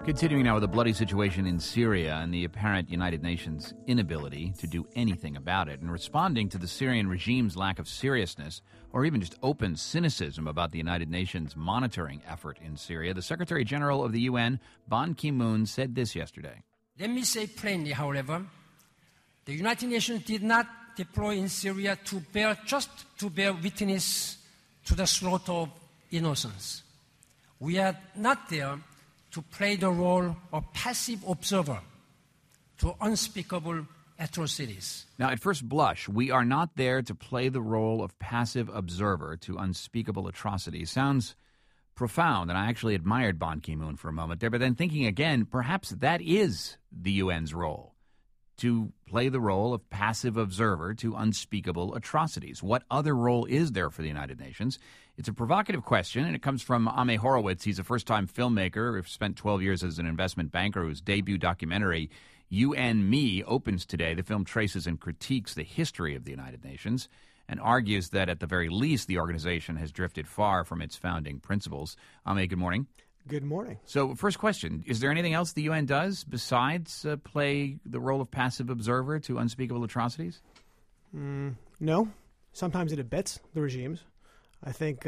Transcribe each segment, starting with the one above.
Continuing now with the bloody situation in Syria and the apparent United Nations inability to do anything about it, and responding to the Syrian regime's lack of seriousness or even just open cynicism about the United Nations monitoring effort in Syria, the Secretary General of the UN, Ban Ki-moon, said this yesterday. Let me say plainly, however, the United Nations did not deploy in Syria to bear witness to the slaughter of innocents. We are not there to play the role of passive observer to unspeakable atrocities. Now, at first blush, we are not there to play the role of passive observer to unspeakable atrocities. Sounds profound, and I actually admired Ban Ki-moon for a moment there, but then thinking again, perhaps that is the UN's role, to play the role of passive observer to unspeakable atrocities. What other role is there for the United Nations? It's a provocative question, and it comes from Ame Horowitz. He's a first-time filmmaker who spent 12 years as an investment banker, whose debut documentary, You and Me, opens today. The film traces and critiques the history of the United Nations and argues that, at the very least, the organization has drifted far from its founding principles. Ame, good morning. Good morning. So, first question, is there anything else the UN does besides play the role of passive observer to unspeakable atrocities? No. Sometimes it abets the regimes. I think,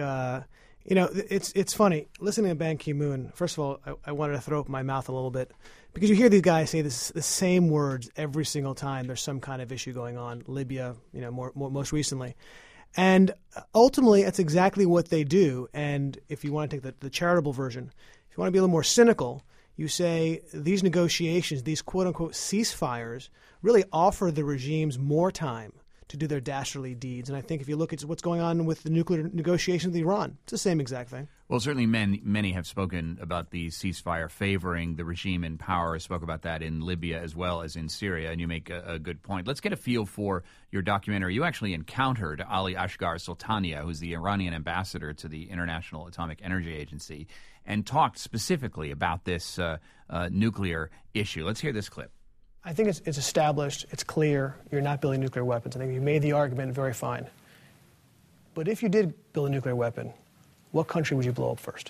it's funny. Listening to Ban Ki-moon, first of all, I wanted to throw up my mouth a little bit because you hear these guys say the same words every single time there's some kind of issue going on. Libya, most recently. And ultimately, that's exactly what they do. And if you want to take the charitable version, if you want to be a little more cynical, you say these negotiations, these quote-unquote ceasefires, really offer the regimes more time to do their dastardly deeds. And I think if you look at what's going on with the nuclear negotiations with Iran, it's the same exact thing. Well, certainly many have spoken about the ceasefire favoring the regime in power. I spoke about that in Libya as well as in Syria, and you make a good point. Let's get a feel for your documentary. You actually encountered Ali Asghar Soltania, who's the Iranian ambassador to the International Atomic Energy Agency, and talked specifically about this nuclear issue. Let's hear this clip. I think it's established, it's clear, you're not building nuclear weapons. I think you made the argument very fine. But if you did build a nuclear weapon, what country would you blow up first?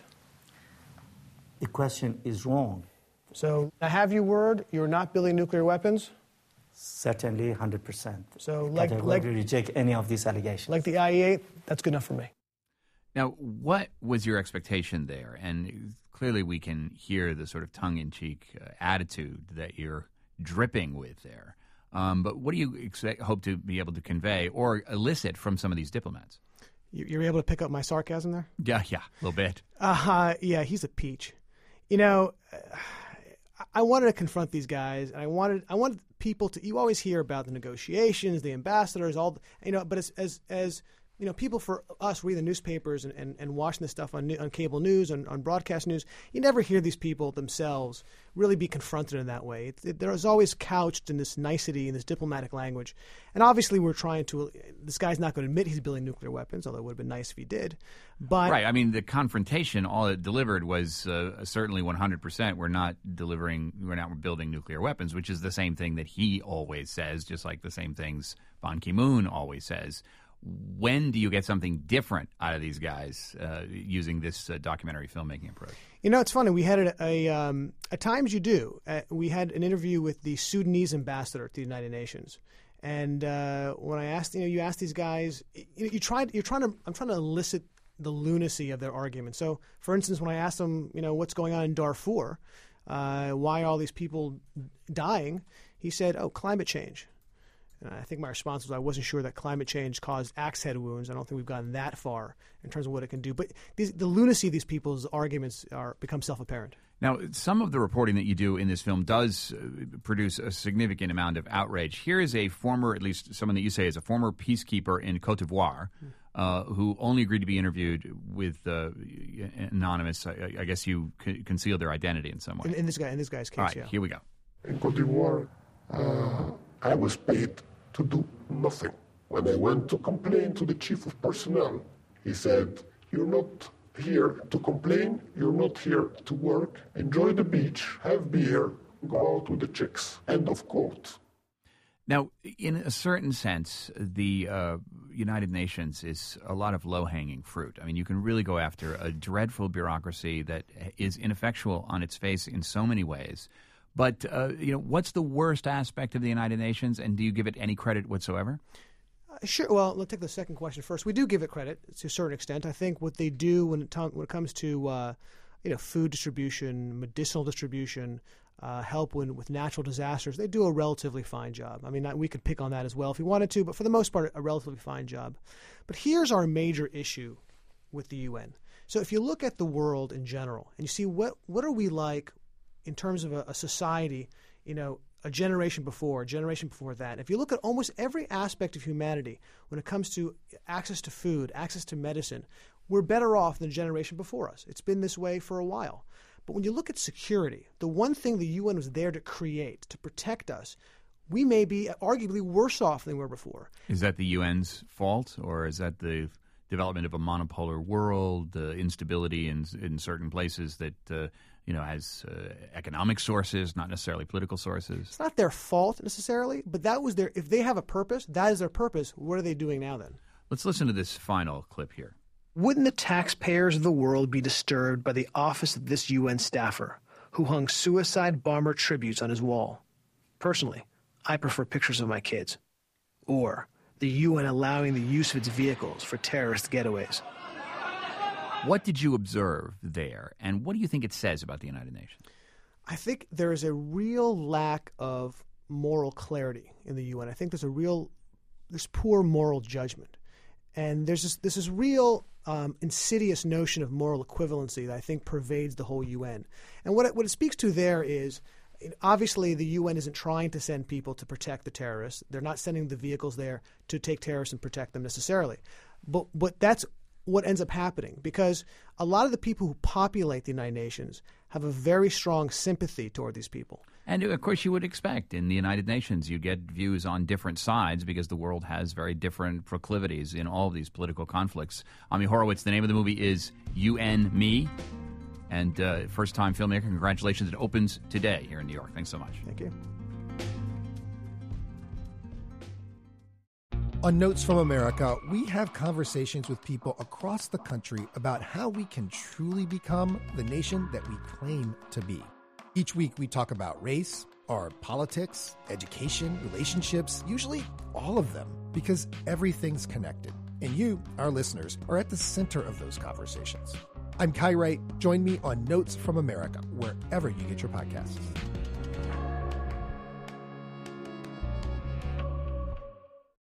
The question is wrong. So I have your word, you're not building nuclear weapons? Certainly 100%. So I reject any of these allegations. Like the IAEA, that's good enough for me. Now, what was your expectation there? And clearly we can hear the sort of tongue-in-cheek attitude that you're dripping with there. But what do you hope to be able to convey or elicit from some of these diplomats? You're able to pick up my sarcasm there? Yeah, a little bit. Yeah, he's a peach. I wanted to confront these guys, and I wanted people to. You always hear about the negotiations, the ambassadors, but as people for us reading the newspapers and watching this stuff on cable news, on broadcast news, you never hear these people themselves really be confronted in that way. There's always couched in this nicety and this diplomatic language. And obviously this guy's not going to admit he's building nuclear weapons, although it would have been nice if he did. But right, I mean, the confrontation, all it delivered was certainly 100%. We're not building nuclear weapons, which is the same thing that he always says, just like the same things Ban Ki-moon always says. When do you get something different out of these guys using this documentary filmmaking approach? It's funny. We had at times you do. We had an interview with the Sudanese ambassador to the United Nations, and when I asked, you ask these guys, I'm trying to elicit the lunacy of their argument. So, for instance, when I asked them, what's going on in Darfur, why are all these people dying? He said, climate change. And I think my response was I wasn't sure that climate change caused axe head wounds. I don't think we've gotten that far in terms of what it can do. But the lunacy of these people's arguments become self-apparent. Now, some of the reporting that you do in this film does produce a significant amount of outrage. Here is a former, at least someone that you say is a former peacekeeper in Cote d'Ivoire, who only agreed to be interviewed with anonymous. I guess you concealed their identity in some way. In this guy's case, all right, yeah. Here we go. In Cote d'Ivoire, I was paid to do nothing. When I went to complain to the chief of personnel, he said, "You're not here to complain, you're not here to work, enjoy the beach, have beer, go out with the chicks." End of quote. Now, in a certain sense, the United Nations is a lot of low-hanging fruit. I mean, you can really go after a dreadful bureaucracy that is ineffectual on its face in so many ways. But, what's the worst aspect of the United Nations, and do you give it any credit whatsoever? Sure. Well, let's take the second question first. We do give it credit to a certain extent. I think what they do when it comes to food distribution, medicinal distribution, help with natural disasters, they do a relatively fine job. I mean, we could pick on that as well if we wanted to, but for the most part, a relatively fine job. But here's our major issue with the UN. So if you look at the world in general and you see what are we like in terms of a society, a generation before that. If you look at almost every aspect of humanity when it comes to access to food, access to medicine, we're better off than the generation before us. It's been this way for a while. But when you look at security, the one thing the UN was there to create, to protect us, we may be arguably worse off than we were before. Is that the UN's fault, or is that the development of a monopolar world, instability in certain places that has economic sources, not necessarily political sources? It's not their fault necessarily, but that was if they have a purpose, that is their purpose. What are they doing now then? Let's listen to this final clip here. Wouldn't the taxpayers of the world be disturbed by the office of this UN staffer who hung suicide bomber tributes on his wall? Personally, I prefer pictures of my kids. Or the UN allowing the use of its vehicles for terrorist getaways. What did you observe there, and what do you think it says about the United Nations? I think there is a real lack of moral clarity in the UN. I think there's poor moral judgment. And there's this real insidious notion of moral equivalency that I think pervades the whole UN. And what it speaks to there is, obviously, the UN isn't trying to send people to protect the terrorists. They're not sending the vehicles there to take terrorists and protect them necessarily. But that's what ends up happening, because a lot of the people who populate the United Nations have a very strong sympathy toward these people. And, of course, you would expect in the United Nations you get views on different sides because the world has very different proclivities in all of these political conflicts. Ami Horowitz, the name of the movie is UN Me. And first-time filmmaker, congratulations. It opens today here in New York. Thanks so much. Thank you. On Notes from America, we have conversations with people across the country about how we can truly become the nation that we claim to be. Each week, we talk about race, our politics, education, relationships, usually all of them, because everything's connected. And you, our listeners, are at the center of those conversations. I'm Kai Wright. Join me on Notes from America, wherever you get your podcasts.